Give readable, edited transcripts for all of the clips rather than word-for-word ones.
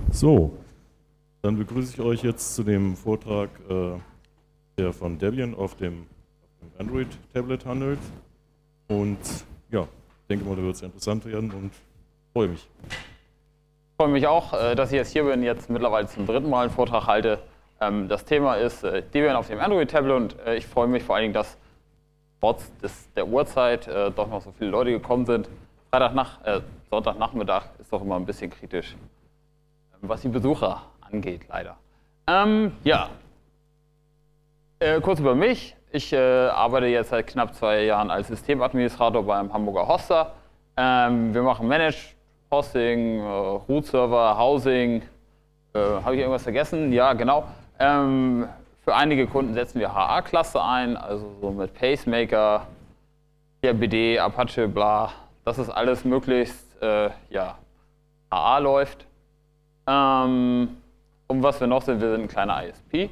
So, dann begrüße ich euch jetzt zu dem Vortrag, der von Debian auf dem Android-Tablet handelt. Und ja, ich denke mal, da wird es interessant werden und freue mich. Ich freue mich auch, dass ich jetzt hier bin, jetzt mittlerweile zum dritten Mal einen Vortrag halte. Das Thema ist Debian auf dem Android-Tablet und ich freue mich vor allen Dingen, dass trotz der Uhrzeit doch noch so viele Leute gekommen sind. Sonntagnachmittag ist doch immer ein bisschen kritisch, was die Besucher angeht, leider. Kurz über mich. Ich arbeite jetzt seit knapp 2 Jahren als Systemadministrator beim Hamburger Hoster. Wir machen Managed Hosting, Root-Server, Housing. Habe ich irgendwas vergessen? Ja, genau. Für einige Kunden setzen wir HA-Cluster ein, also so mit Pacemaker, CRBD, Apache, bla. Dass es alles möglichst HA läuft. Und was wir noch sind, wir sind ein kleiner ISP.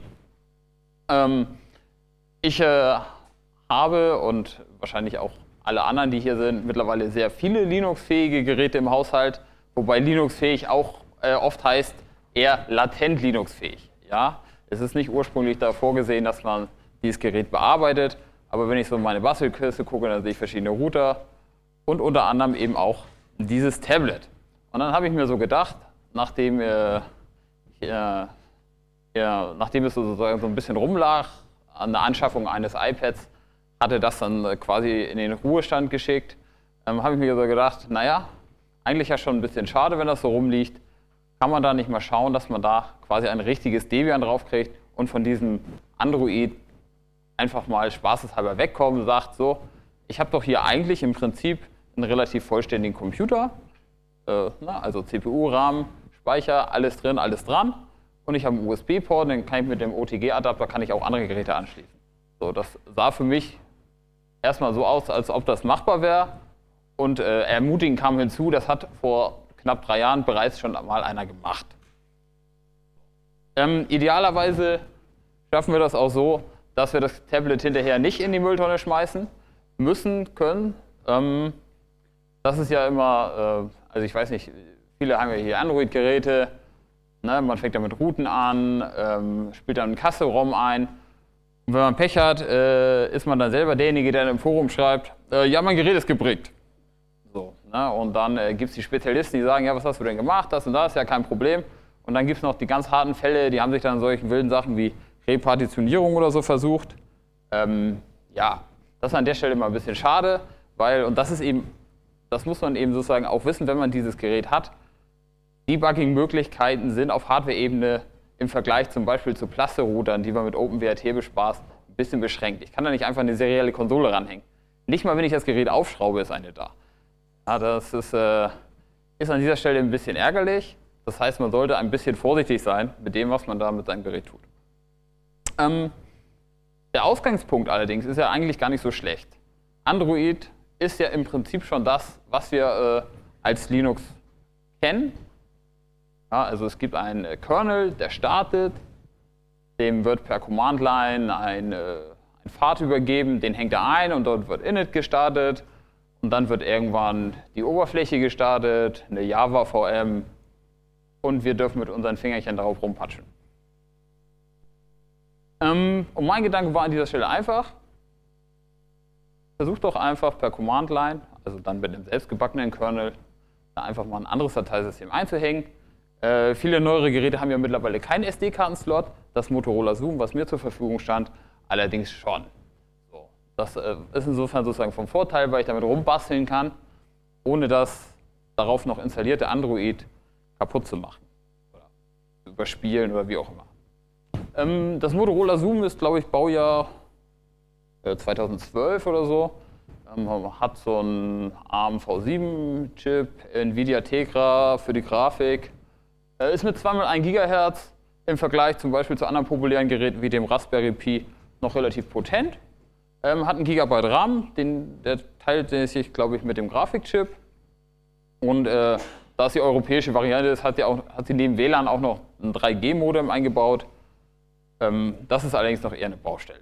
Ich habe und wahrscheinlich auch alle anderen, die hier sind, mittlerweile sehr viele Linux-fähige Geräte im Haushalt, wobei Linux-fähig auch oft heißt eher latent Linux-fähig. Ja? Es ist nicht ursprünglich da vorgesehen, dass man dieses Gerät bearbeitet, aber wenn ich so in meine Bastelkiste gucke, dann sehe ich verschiedene Router und unter anderem eben auch dieses Tablet. Und dann habe ich mir so gedacht, nachdem es sozusagen so ein bisschen rumlag an der Anschaffung eines iPads, hatte das dann quasi in den Ruhestand geschickt, habe ich mir so gedacht, naja, eigentlich ja schon ein bisschen schade, wenn das so rumliegt. Kann man da nicht mal schauen, dass man da quasi ein richtiges Debian draufkriegt und von diesem Android einfach mal spaßeshalber wegkommen und sagt, so, ich habe doch hier eigentlich im Prinzip einen relativ vollständigen Computer, also CPU, RAM, Speicher, alles drin, alles dran. Und ich habe einen USB-Port, den kann ich mit dem OTG-Adapter kann ich auch andere Geräte anschließen. So, das sah für mich erstmal so aus, als ob das machbar wäre. Und ermutigend kam hinzu, das hat vor knapp 3 Jahren bereits schon mal einer gemacht. Idealerweise schaffen wir das auch so, dass wir das Tablet hinterher nicht in die Mülltonne schmeißen müssen, können. Das ist ja immer, also ich weiß nicht, viele haben ja hier Android-Geräte. Ne, man fängt damit Routen an, spielt dann einen Custom-ROM ein. Und wenn man Pech hat, ist man dann selber derjenige, der im Forum schreibt, ja, mein Gerät ist gebrickt. So, ne, und dann gibt es die Spezialisten, die sagen, ja, was hast du denn gemacht, das und das, ja, kein Problem. Und dann gibt es noch die ganz harten Fälle, die haben sich dann an solchen wilden Sachen wie Repartitionierung oder so versucht. Ja, das ist an der Stelle mal ein bisschen schade, weil, und das ist eben, das muss man eben sozusagen auch wissen, wenn man dieses Gerät hat. Debugging-Möglichkeiten sind auf Hardware-Ebene im Vergleich zum Beispiel zu Cluster-Routern, die man mit OpenWrt bespaßt, ein bisschen beschränkt. Ich kann da nicht einfach eine serielle Konsole ranhängen. Nicht mal, wenn ich das Gerät aufschraube, ist eine da. Ja, das ist an dieser Stelle ein bisschen ärgerlich. Das heißt, man sollte ein bisschen vorsichtig sein mit dem, was man da mit seinem Gerät tut. Der Ausgangspunkt allerdings ist ja eigentlich gar nicht so schlecht. Android ist ja im Prinzip schon das, was wir als Linux kennen. Ja, also es gibt einen Kernel, der startet, dem wird per Command-Line ein Pfad übergeben, den hängt er ein und dort wird init gestartet und dann wird irgendwann die Oberfläche gestartet, eine Java-VM und wir dürfen mit unseren Fingerchen darauf rumpatschen. Und mein Gedanke war an dieser Stelle einfach, versucht doch einfach per Command-Line, also dann mit dem selbstgebackenen Kernel, da einfach mal ein anderes Dateisystem einzuhängen. Viele neuere Geräte haben ja mittlerweile keinen SD-Karten-Slot. Das Motorola Zoom, was mir zur Verfügung stand, allerdings schon. So, das ist insofern sozusagen vom Vorteil, weil ich damit rumbasteln kann, ohne das darauf noch installierte Android kaputt zu machen. Oder überspielen oder wie auch immer. Das Motorola Zoom ist, glaube ich, Baujahr 2012 oder so. Hat so einen ARM V7-Chip, Nvidia Tegra für die Grafik. Ist mit 2x1 GHz im Vergleich zum Beispiel zu anderen populären Geräten wie dem Raspberry Pi noch relativ potent. Hat 1 GB RAM, der teilt sich, glaube ich, mit dem Grafikchip. Und da es die europäische Variante ist, hat sie neben WLAN auch noch ein 3G-Modem eingebaut. Das ist allerdings noch eher eine Baustelle.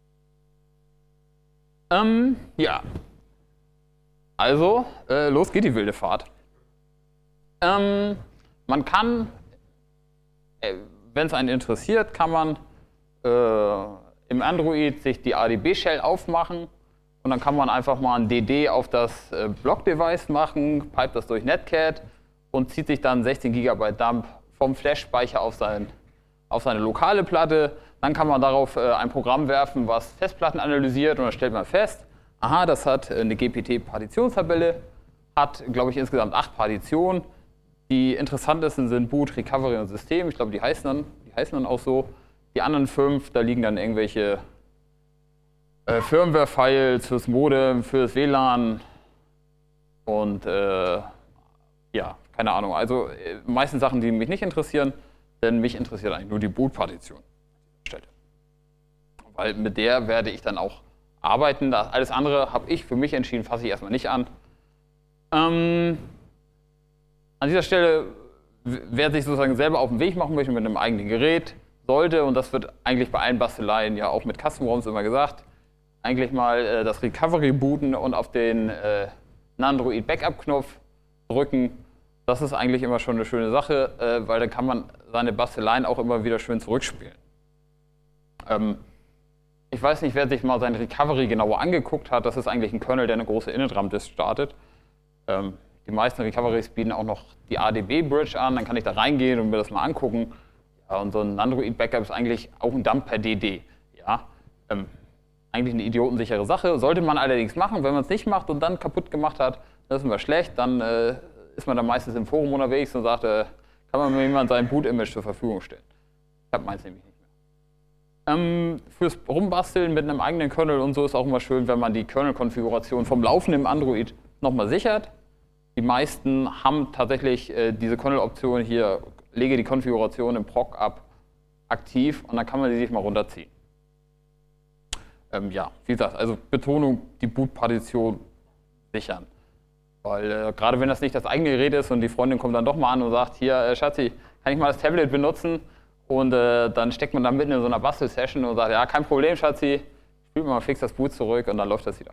Ja, also los geht die wilde Fahrt. Man kann wenn es einen interessiert, kann man im Android sich die ADB-Shell aufmachen und dann kann man einfach mal ein DD auf das Block-Device machen, pipet das durch Netcat und zieht sich dann 16 GB Dump vom Flash-Speicher auf seine lokale Platte. Dann kann man darauf ein Programm werfen, was Festplatten analysiert und dann stellt man fest, aha, das hat eine GPT-Partitionstabelle, hat, glaube ich, insgesamt 8 Partitionen. Die interessantesten sind Boot, Recovery und System. Ich glaube, die heißen dann auch so. Die anderen 5, da liegen dann irgendwelche Firmware-Files fürs Modem, fürs WLAN und ja, keine Ahnung. Also meistens Sachen, die mich nicht interessieren, denn mich interessiert eigentlich nur die Boot-Partition. Weil mit der werde ich dann auch arbeiten. Alles andere habe ich für mich entschieden, fasse ich erstmal nicht an. An dieser Stelle, wer sich sozusagen selber auf den Weg machen möchte mit einem eigenen Gerät, sollte, und das wird eigentlich bei allen Basteleien ja auch mit Custom-ROMs immer gesagt, eigentlich mal das Recovery booten und auf den Nandroid Backup-Knopf drücken. Das ist eigentlich immer schon eine schöne Sache, weil dann kann man seine Basteleien auch immer wieder schön zurückspielen. Ich weiß nicht, wer sich mal sein Recovery genauer angeguckt hat. Das ist eigentlich ein Kernel, der eine große Init-RAM-Disk startet. Die meisten Recoveries bieten auch noch die ADB-Bridge an. Dann kann ich da reingehen und mir das mal angucken. Ja, und so ein Android-Backup ist eigentlich auch ein Dump per DD. Ja, eigentlich eine idiotensichere Sache. Sollte man allerdings machen. Wenn man es nicht macht und dann kaputt gemacht hat, das ist immer schlecht. Dann ist man dann meistens im Forum unterwegs und sagt, kann man mir jemand sein Boot-Image zur Verfügung stellen. Ich habe meins nämlich nicht. Fürs Rumbasteln mit einem eigenen Kernel und so ist auch immer schön, wenn man die Kernel-Konfiguration vom laufenden Android nochmal sichert. Die meisten haben tatsächlich diese Kernel-Option hier, lege die Konfiguration im Proc ab, aktiv und dann kann man sie sich mal runterziehen. Ja, wie gesagt, also Betonung, die Boot-Partition sichern. Weil gerade wenn das nicht das eigene Gerät ist und die Freundin kommt dann doch mal an und sagt, hier Schatzi, kann ich mal das Tablet benutzen? Und dann steckt man dann mitten in so einer Bastel-Session und sagt, ja, kein Problem, Schatzi, spielt mal fix das Boot zurück und dann läuft das wieder.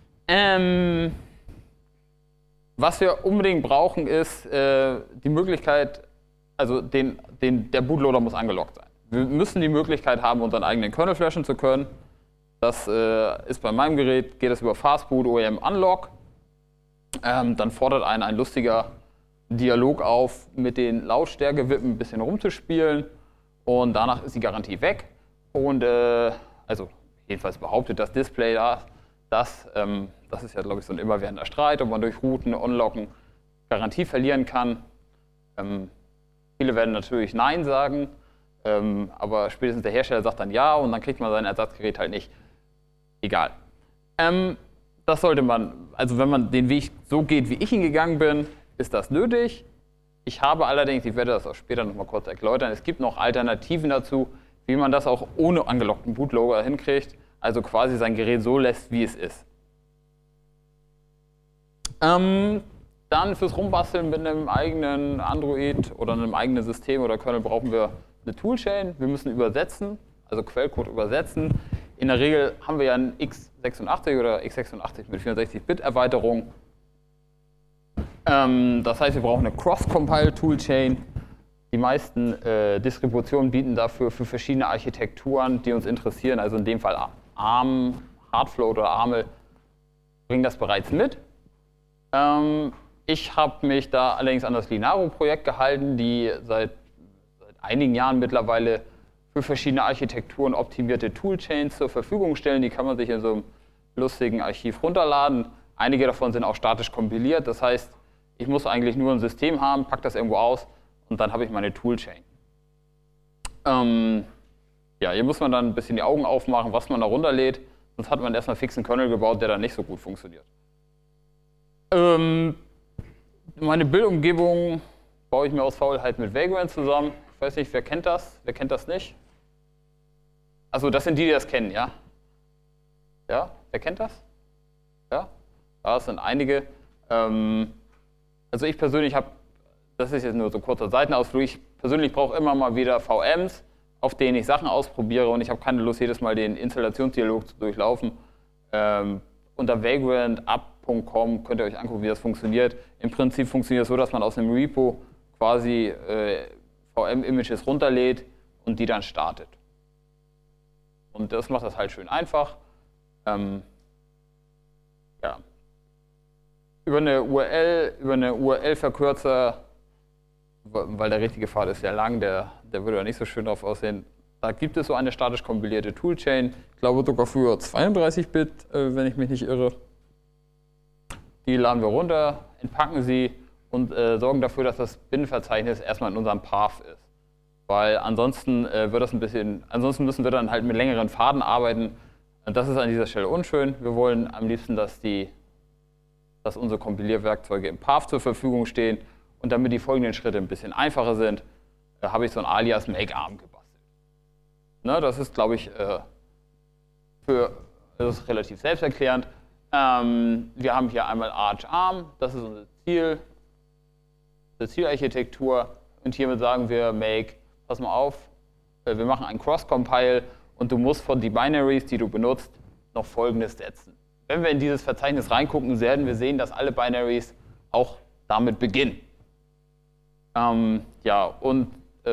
Was wir unbedingt brauchen, ist die Möglichkeit, also der Bootloader muss angeloggt sein. Wir müssen die Möglichkeit haben, unseren eigenen Kernel flashen zu können. Das ist bei meinem Gerät, geht das über Fastboot OEM Unlock. Dann fordert einen ein lustiger Dialog auf, mit den Lautstärke-Wippen ein bisschen rumzuspielen. Und danach ist die Garantie weg. Und also jedenfalls behauptet das Display das ist ja, glaube ich, so ein immerwährender Streit, ob man durch Routen, Unlocken Garantie verlieren kann. Viele werden natürlich Nein sagen, aber spätestens der Hersteller sagt dann Ja und dann kriegt man sein Ersatzgerät halt nicht. Egal. Das sollte man, also wenn man den Weg so geht, wie ich ihn gegangen bin, ist das nötig. Ich habe allerdings, ich werde das auch später noch mal kurz erläutern, es gibt noch Alternativen dazu, wie man das auch ohne angelockten Bootloader hinkriegt, also quasi sein Gerät so lässt, wie es ist. Dann fürs Rumbasteln mit einem eigenen Android oder einem eigenen System oder Kernel brauchen wir eine Toolchain. Wir müssen übersetzen, also Quellcode übersetzen. In der Regel haben wir ja einen x86 oder x86 mit 64-Bit-Erweiterung. Das heißt, wir brauchen eine Cross-Compile-Toolchain. Die meisten Distributionen bieten dafür für verschiedene Architekturen, die uns interessieren, also in dem Fall ARM, Hardfloat oder ARML, bringen das bereits mit. Ich habe mich da allerdings an das Linaro-Projekt gehalten, die seit einigen Jahren mittlerweile für verschiedene Architekturen optimierte Toolchains zur Verfügung stellen. Die kann man sich in so einem lustigen Archiv runterladen. Einige davon sind auch statisch kompiliert, das heißt, ich muss eigentlich nur ein System haben, packe das irgendwo aus und dann habe ich meine Toolchain. Ja, hier muss man dann ein bisschen die Augen aufmachen, was man da runterlädt, sonst hat man erstmal fix einen Kernel gebaut, der dann nicht so gut funktioniert. Meine Bildumgebung baue ich mir aus Faulheit mit Vagrant zusammen. Ich weiß nicht, wer kennt das? Wer kennt das nicht? Also das sind die das kennen, ja? Ja? Wer kennt das? Ja? Das sind einige. Also ich persönlich habe, das ist jetzt nur so ein kurzer Seitenausflug, ich persönlich brauche immer mal wieder VMs, auf denen ich Sachen ausprobiere und ich habe keine Lust, jedes Mal den Installationsdialog zu durchlaufen. Unter vagrantapp.com könnt ihr euch angucken, wie das funktioniert. Im Prinzip funktioniert es so, dass man aus einem Repo quasi VM-Images runterlädt und die dann startet. Und das macht das halt schön einfach. Ja. Über eine URL-Verkürzer, weil der richtige Pfad ist sehr lang, der würde ja nicht so schön drauf aussehen. Da gibt es so eine statisch kompilierte Toolchain, ich glaube sogar für 32-Bit, wenn ich mich nicht irre. Die laden wir runter, entpacken sie und sorgen dafür, dass das Bin-Verzeichnis erstmal in unserem Path ist. Weil ansonsten müssen wir dann halt mit längeren Pfaden arbeiten. Und das ist an dieser Stelle unschön. Wir wollen am liebsten, dass unsere Kompilierwerkzeuge im Path zur Verfügung stehen. Und damit die folgenden Schritte ein bisschen einfacher sind, habe ich so ein Alias MakeArm gebastelt. Ne, das ist, glaube ich, das ist relativ selbsterklärend. Wir haben hier einmal ArchArm, das ist unser Ziel, unsere Zielarchitektur. Und hiermit sagen wir Make, pass mal auf, wir machen einen Cross-Compile und du musst von die Binaries, die du benutzt, noch Folgendes setzen. Wenn wir in dieses Verzeichnis reingucken, werden wir sehen, dass alle Binaries auch damit beginnen. Ja, und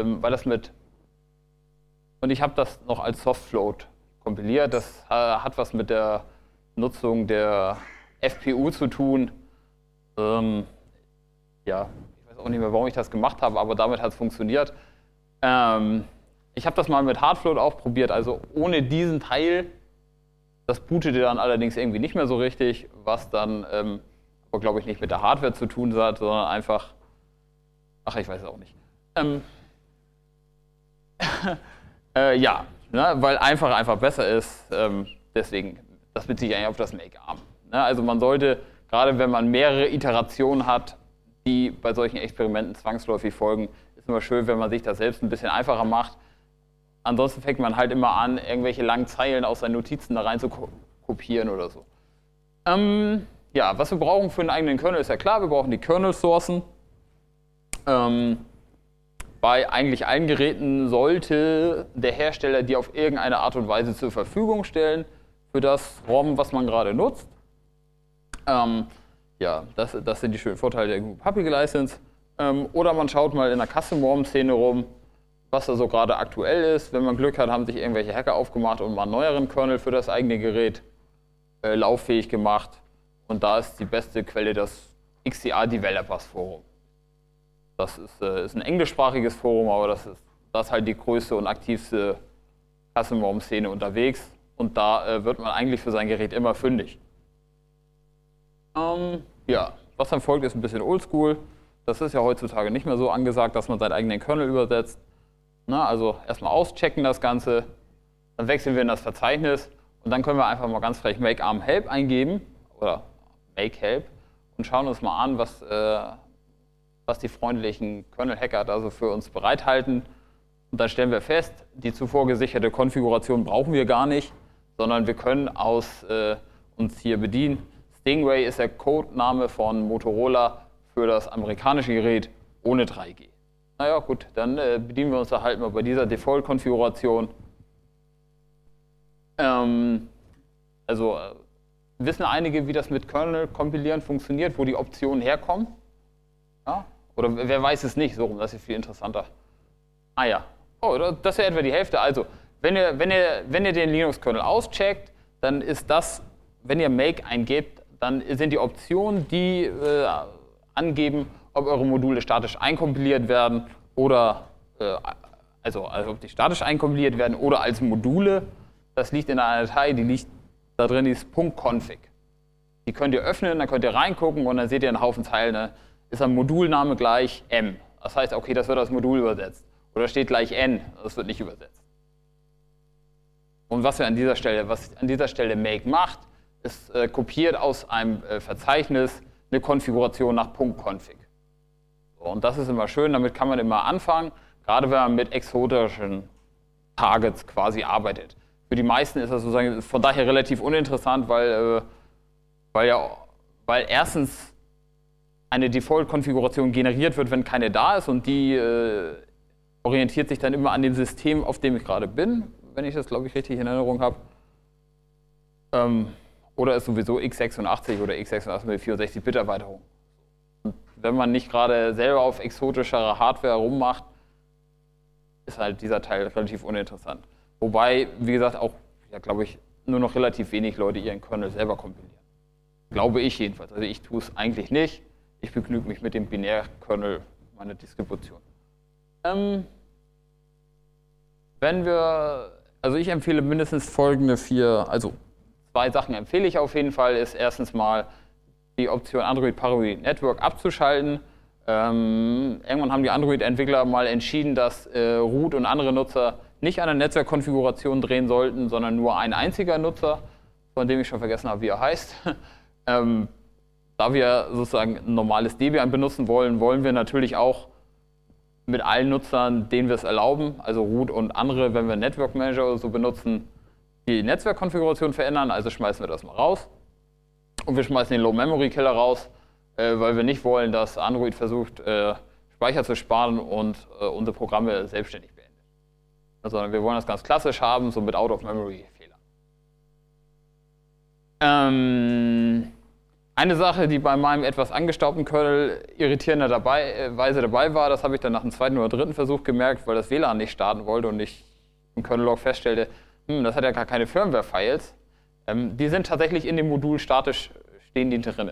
und ich habe das noch als Softfloat kompiliert. Das hat was mit der Nutzung der FPU zu tun. Ja, ich weiß auch nicht mehr, warum ich das gemacht habe, aber damit hat es funktioniert. Ich habe das mal mit Hardfloat auch probiert, also ohne diesen Teil. Das bootete dann allerdings irgendwie nicht mehr so richtig, was dann aber, glaube ich, nicht mit der Hardware zu tun hat, sondern einfach, ach, ich weiß es auch nicht. Ja, ne, weil einfach besser ist, deswegen, das beziehe ich eigentlich auf das MakeArm. Ne, also man sollte, gerade wenn man mehrere Iterationen hat, die bei solchen Experimenten zwangsläufig folgen, ist immer schön, wenn man sich das selbst ein bisschen einfacher macht. Ansonsten fängt man halt immer an, irgendwelche langen Zeilen aus seinen Notizen da rein zu kopieren oder so. Ja, was wir brauchen für einen eigenen Kernel ist ja klar, wir brauchen die Kernel-Sourcen. Bei eigentlich allen Geräten sollte der Hersteller die auf irgendeine Art und Weise zur Verfügung stellen für das ROM, was man gerade nutzt. Ja, das sind die schönen Vorteile der GNU Public License. Oder man schaut mal in der Custom-ROM-Szene rum, was da so gerade aktuell ist. Wenn man Glück hat, haben sich irgendwelche Hacker aufgemacht und mal einen neueren Kernel für das eigene Gerät lauffähig gemacht. Und da ist die beste Quelle das XDA Developers Forum. Das ist ein englischsprachiges Forum, aber das ist halt die größte und aktivste Custom-ROM-Szene unterwegs. Und da wird man eigentlich für sein Gerät immer fündig. Ja, was dann folgt, ist ein bisschen oldschool. Das ist ja heutzutage nicht mehr so angesagt, dass man seinen eigenen Kernel übersetzt. Na, also erstmal auschecken das Ganze, dann wechseln wir in das Verzeichnis und dann können wir einfach mal ganz frech MakeArm Help eingeben oder Make Help und schauen uns mal an, was die freundlichen Kernel-Hacker da so für uns bereithalten. Und dann stellen wir fest, die zuvor gesicherte Konfiguration brauchen wir gar nicht, sondern wir können uns hier bedienen. Stingray ist der Codename von Motorola für das amerikanische Gerät ohne 3G. Naja gut, dann bedienen wir uns da halt mal bei dieser Default-Konfiguration. Wissen einige, wie das mit Kernel-Kompilieren funktioniert, wo die Optionen herkommen? Ja? Oder wer weiß es nicht, so rum, das ist viel interessanter. Ah ja, oh, das ist ja etwa die Hälfte. Also, wenn ihr den Linux-Kernel auscheckt, dann ist das, wenn ihr Make eingebt, dann sind die Optionen, die angeben, ob eure Module statisch einkompiliert werden oder, also ob die statisch einkompiliert werden oder als Module. Das liegt in einer Datei, die liegt da drin, die ist .config. Die könnt ihr öffnen, dann könnt ihr reingucken und dann seht ihr einen Haufen Zeilen. Ne? Ist ein Modulname gleich M. Das heißt, okay, das wird als Modul übersetzt. Oder steht gleich N, das wird nicht übersetzt. Und was an dieser Stelle Make macht, ist kopiert aus einem Verzeichnis eine Konfiguration nach .config. So, und das ist immer schön, damit kann man immer anfangen, gerade wenn man mit exotischen Targets quasi arbeitet. Für die meisten ist das sozusagen von daher relativ uninteressant, weil erstens eine Default-Konfiguration generiert wird, wenn keine da ist und die orientiert sich dann immer an dem System, auf dem ich gerade bin, wenn ich das, glaube ich, richtig in Erinnerung habe. Oder ist sowieso x86 oder x86 mit 64-Bit-Erweiterung. Und wenn man nicht gerade selber auf exotischerer Hardware rummacht, ist halt dieser Teil relativ uninteressant. Wobei, wie gesagt, auch, ja, glaube ich, nur noch relativ wenig Leute ihren Kernel selber kompilieren. Glaube ich jedenfalls. Also ich tue es eigentlich nicht. Ich begnüge mich mit dem Binärkernel meiner Distribution. Also ich empfehle mindestens folgende 4, also 2 Sachen empfehle ich auf jeden Fall, ist erstens mal die Option Android Parallel Network abzuschalten. Irgendwann haben die Android-Entwickler mal entschieden, dass Root und andere Nutzer nicht an der Netzwerkkonfiguration drehen sollten, sondern nur ein einziger Nutzer, von dem ich schon vergessen habe, wie er heißt. Da wir sozusagen ein normales Debian benutzen wollen, wollen wir natürlich auch mit allen Nutzern, denen wir es erlauben, also Root und andere, wenn wir Network Manager oder so benutzen, die Netzwerkkonfiguration verändern, also schmeißen wir das mal raus. Und wir schmeißen den Low-Memory-Killer raus, weil wir nicht wollen, dass Android versucht, Speicher zu sparen und unsere Programme selbstständig beendet. Sondern wir wollen das ganz klassisch haben, so mit Out-of-Memory-Fehlern. Eine Sache, die bei meinem etwas angestaubten Kernel irritierenderweise dabei war, das habe ich dann nach dem 2. oder 3. Versuch gemerkt, weil das WLAN nicht starten wollte und ich im Kernel-Log feststellte, das hat ja gar keine Firmware-Files. Die sind tatsächlich in dem Modul statisch, stehen die drin.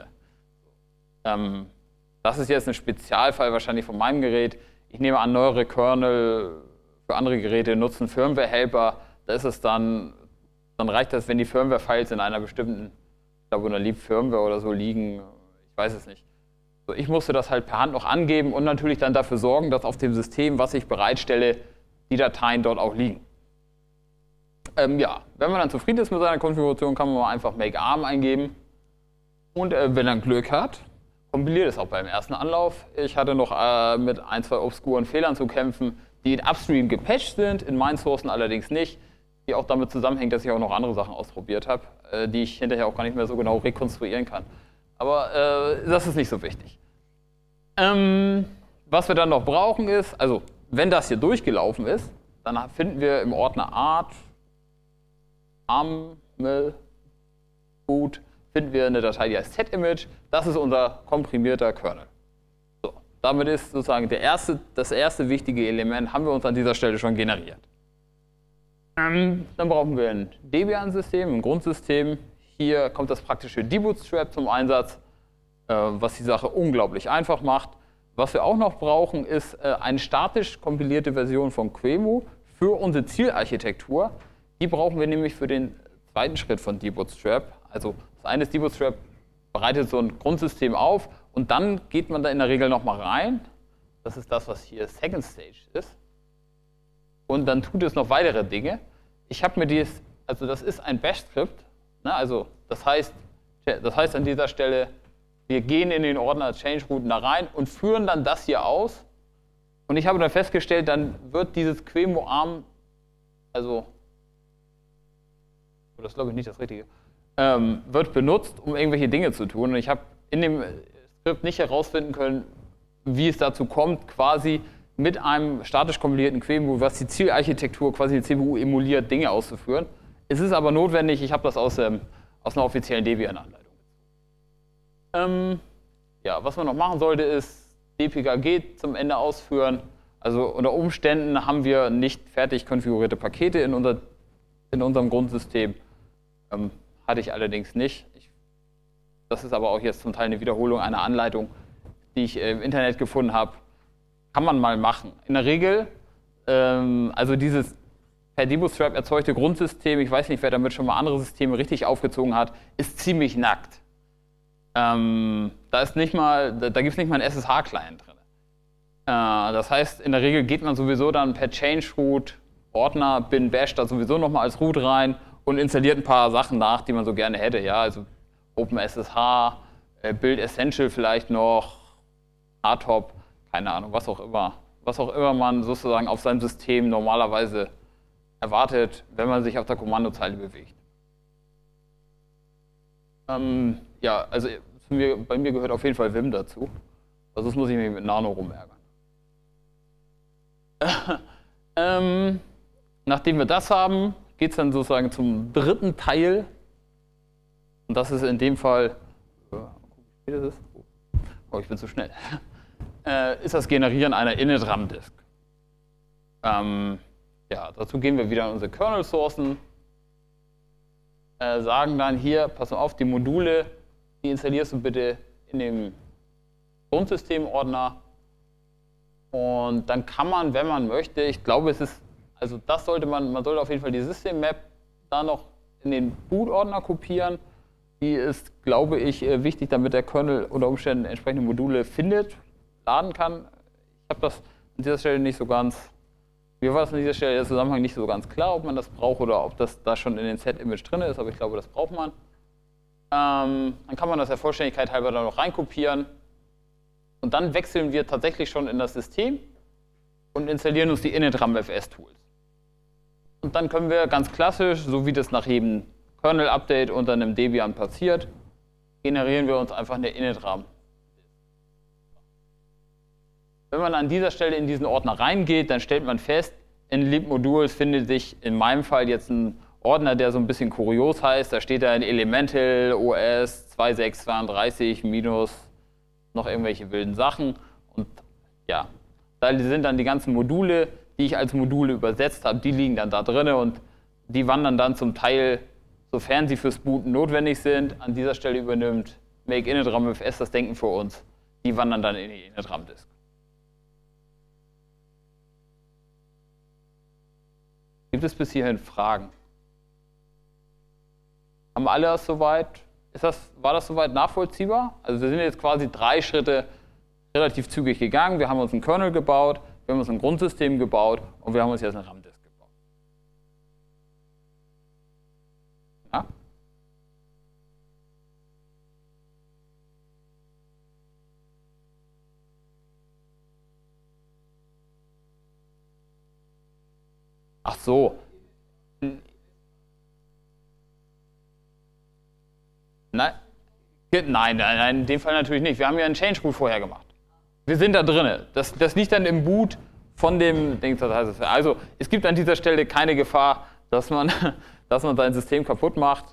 Das ist jetzt ein Spezialfall wahrscheinlich von meinem Gerät. Ich nehme an, neuere Kernel für andere Geräte nutzen Firmware-Helper. Da ist es dann reicht das, wenn die Firmware-Files in einer bestimmten, ich glaube, in der Lib-Firmware oder so liegen. Ich weiß es nicht. So, ich musste das halt per Hand noch angeben und natürlich dann dafür sorgen, dass auf dem System, was ich bereitstelle, die Dateien dort auch liegen. Ja, wenn man dann zufrieden ist mit seiner Konfiguration, kann man mal einfach make ARM eingeben. Und wenn er Glück hat, kompiliert es auch beim ersten Anlauf. Ich hatte noch mit 1, 2 obskuren Fehlern zu kämpfen, die in Upstream gepatcht sind, in meinen Sourcen allerdings nicht, die auch damit zusammenhängt, dass ich auch noch andere Sachen ausprobiert habe, die ich hinterher auch gar nicht mehr so genau rekonstruieren kann. Aber das ist nicht so wichtig. Was wir dann noch brauchen ist, also wenn das hier durchgelaufen ist, dann finden wir im Ordner Art, ARM, boot, finden wir eine Datei, die heißt set-image. Das ist unser komprimierter Kernel. So, damit ist sozusagen das erste wichtige Element, haben wir uns an dieser Stelle schon generiert. Dann brauchen wir ein Debian-System, ein Grundsystem. Hier kommt das praktische dbootstrap zum Einsatz, was die Sache unglaublich einfach macht. Was wir auch noch brauchen, ist eine statisch kompilierte Version von QEMU für unsere Zielarchitektur. Die brauchen wir nämlich für den zweiten Schritt von dbootstrap. Also das eine ist, dbootstrap bereitet so ein Grundsystem auf und dann geht man da in der Regel nochmal rein. Das ist das, was hier Second Stage ist. Und dann tut es noch weitere Dinge. Ich habe mir also das ist ein Bash-Skript. Ne? Also das heißt an dieser Stelle, wir gehen in den Ordner Change-Routen da rein und führen dann das hier aus. Und ich habe dann festgestellt, dann wird dieses QEMU ARM, also das ist glaube ich nicht das Richtige, wird benutzt, um irgendwelche Dinge zu tun. Und ich habe in dem Skript nicht herausfinden können, wie es dazu kommt, quasi mit einem statisch kompilierten QEMU, was die Zielarchitektur, quasi die CPU emuliert, Dinge auszuführen. Es ist aber notwendig, ich habe das aus einer offiziellen Debian-Anleitung. Ja, was man noch machen sollte, ist dpkg zum Ende ausführen. Also unter Umständen haben wir nicht fertig konfigurierte Pakete in unserem Grundsystem. Hatte ich allerdings nicht. Das ist aber auch jetzt zum Teil eine Wiederholung einer Anleitung, die ich im Internet gefunden habe. Kann man mal machen. In der Regel, also dieses per dbootstrap erzeugte Grundsystem, ich weiß nicht, wer damit schon mal andere Systeme richtig aufgezogen hat, ist ziemlich nackt. Da gibt es nicht mal einen SSH-Client drin. Das heißt, in der Regel geht man sowieso dann per Change-Root, Ordner, bin bash da sowieso nochmal als Root rein und installiert ein paar Sachen nach, die man so gerne hätte. Ja, also OpenSSH, Build Essential vielleicht noch, Hardtop, keine Ahnung, was auch immer man sozusagen auf seinem System normalerweise erwartet, wenn man sich auf der Kommandozeile bewegt. Ja, also bei mir gehört auf jeden Fall Vim dazu. Also sonst muss ich mich mit Nano rumärgern. Nachdem wir das haben, geht es dann sozusagen zum dritten Teil. Und das ist in dem Fall, wie das ist? Oh, ich bin zu schnell. Ist das Generieren einer Init-RAM-Disk. Ja, dazu gehen wir wieder in unsere Kernel-Sourcen, sagen dann hier, pass mal auf, die Module, die installierst du bitte in dem Grundsystem-Ordner. Und dann kann man, wenn man möchte, ich glaube, es ist, also das sollte man sollte auf jeden Fall die System-Map da noch in den Boot-Ordner kopieren. Die ist, glaube ich, wichtig, damit der Kernel unter Umständen entsprechende Module findet, laden kann. Ich habe das an dieser Stelle nicht so ganz, mir war das an dieser Stelle der Zusammenhang nicht so ganz klar, ob man das braucht oder ob das da schon in den Set-Image drin ist, aber ich glaube, das braucht man. Dann kann man das der Vollständigkeit halber da noch reinkopieren. Und dann wechseln wir tatsächlich schon in das System und installieren uns die initramfs-Tools. Und dann können wir ganz klassisch, so wie das nach jedem Kernel-Update unter einem Debian passiert, generieren wir uns einfach eine initram. Wenn man an dieser Stelle in diesen Ordner reingeht, dann stellt man fest, in libmodules findet sich in meinem Fall jetzt ein Ordner, der so ein bisschen kurios heißt. Da steht da in Elemental OS 2632 minus noch irgendwelche wilden Sachen. Und ja, da sind dann die ganzen Module, die ich als Module übersetzt habe, die liegen dann da drin und die wandern dann zum Teil, sofern sie fürs Booten notwendig sind. An dieser Stelle übernimmt Make initramfs das Denken für uns. Die wandern dann in die initram-Disk. Gibt es bis hierhin Fragen? Haben alle das soweit? War das soweit nachvollziehbar? Also wir sind jetzt quasi 3 Schritte relativ zügig gegangen. Wir haben uns einen Kernel gebaut, wir haben uns ein Grundsystem gebaut und wir haben uns jetzt eine RAM-Disk gebaut. Ja? Ach so. Nein, in dem Fall natürlich nicht. Wir haben ja einen Change-Root vorher gemacht. Wir sind da drin. Das liegt dann im Boot von dem Ding. Also es gibt an dieser Stelle keine Gefahr, dass man sein System kaputt macht.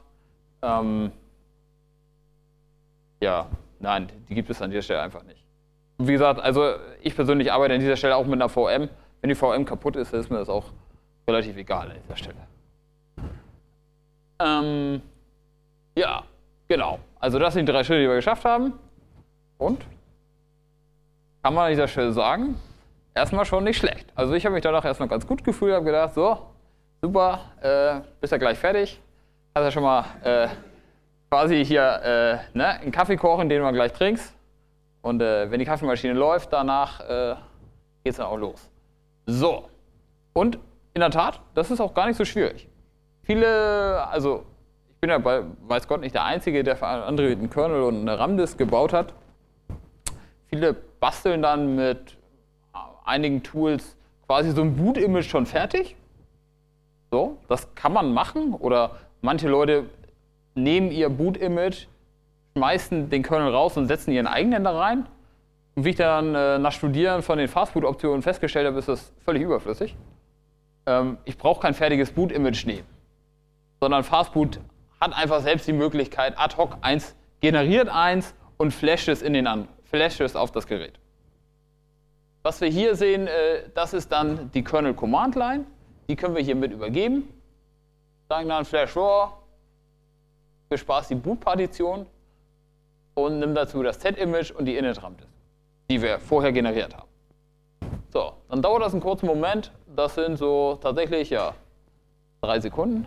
Ja, nein, die gibt es an dieser Stelle einfach nicht. Und wie gesagt, also ich persönlich arbeite an dieser Stelle auch mit einer VM. Wenn die VM kaputt ist, dann ist mir das auch relativ egal an dieser Stelle. Ja, genau. Also das sind die 3 Schritte, die wir geschafft haben. Und? Kann man an dieser Stelle sagen, erstmal schon nicht schlecht. Also ich habe mich danach erstmal ganz gut gefühlt, habe gedacht, so, super, bist ja gleich fertig. Hast ja schon mal quasi hier einen Kaffee kochen, den du gleich trinkst. Und wenn die Kaffeemaschine läuft, danach geht es dann auch los. So, und in der Tat, das ist auch gar nicht so schwierig. Viele, also ich bin ja weiß Gott nicht der Einzige, der für andere einen Kernel und eine RAM-Disk gebaut hat. Viele basteln dann mit einigen Tools quasi so ein Boot-Image schon fertig. So, das kann man machen. Oder manche Leute nehmen ihr Boot-Image, schmeißen den Kernel raus und setzen ihren eigenen da rein. Und wie ich dann nach Studieren von den Fastboot-Optionen festgestellt habe, ist das völlig überflüssig. Ich brauche kein fertiges Boot-Image nehmen, sondern Fastboot hat einfach selbst die Möglichkeit, ad hoc eins generiert eins und flasht es auf das Gerät. Was wir hier sehen, das ist dann die Kernel Command Line. Die können wir hier mit übergeben. Sagen dann flash raw, für Spaß die Boot-Partition und nimm dazu das Z-Image und die initram-Disk, die wir vorher generiert haben. So, dann dauert das einen kurzen Moment. Das sind so tatsächlich 3 Sekunden.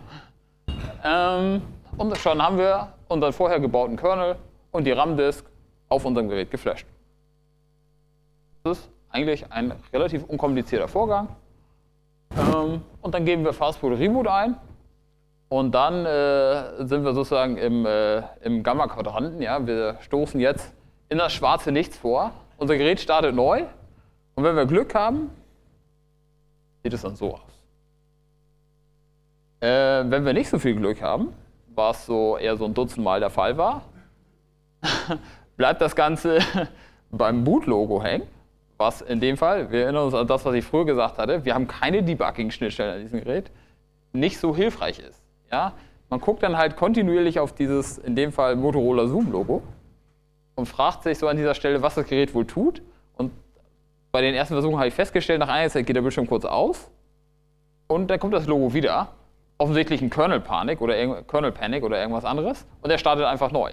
Und schon haben wir unseren vorher gebauten Kernel und die RAM-Disk auf unserem Gerät geflasht. Das ist eigentlich ein relativ unkomplizierter Vorgang. Und dann geben wir Fastboot Reboot ein. Und dann sind wir sozusagen im Gamma-Quadranten. Ja? Wir stoßen jetzt in das schwarze Nichts vor. Unser Gerät startet neu. Und wenn wir Glück haben, sieht es dann so aus. Wenn wir nicht so viel Glück haben, was so eher so ein Dutzend Mal der Fall war, bleibt das Ganze beim Boot-Logo hängen. Was in dem Fall, wir erinnern uns an das, was ich früher gesagt hatte, wir haben keine Debugging-Schnittstelle an diesem Gerät, nicht so hilfreich ist. Ja? Man guckt dann halt kontinuierlich auf dieses, in dem Fall Motorola Zoom-Logo und fragt sich so an dieser Stelle, was das Gerät wohl tut. Und bei den ersten Versuchen habe ich festgestellt, nach einer Zeit geht der Bildschirm kurz aus und dann kommt das Logo wieder. Offensichtlich ein Kernel-Panic oder irgendwas anderes und er startet einfach neu.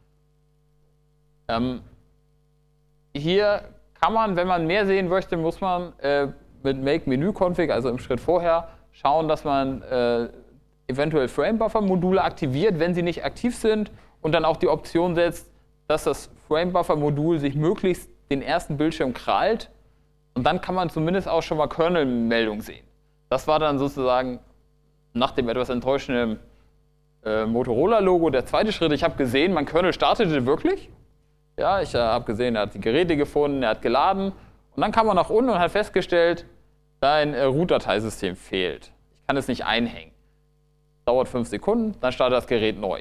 Hier kann man, wenn man mehr sehen möchte, muss man mit Make-Menü-Config, also im Schritt vorher, schauen, dass man eventuell Frame-Buffer-Module aktiviert, wenn sie nicht aktiv sind und dann auch die Option setzt, dass das Frame-Buffer-Modul sich möglichst den ersten Bildschirm krallt und dann kann man zumindest auch schon mal Kernel-Meldung sehen. Das war dann sozusagen nach dem etwas enttäuschenden Motorola-Logo der zweite Schritt. Ich habe gesehen, mein Kernel startete wirklich. Ja, ich habe gesehen, er hat die Geräte gefunden, er hat geladen. Und dann kam er nach unten und hat festgestellt, dein Root-Dateisystem fehlt. Ich kann es nicht einhängen. Dauert 5 Sekunden, dann startet das Gerät neu.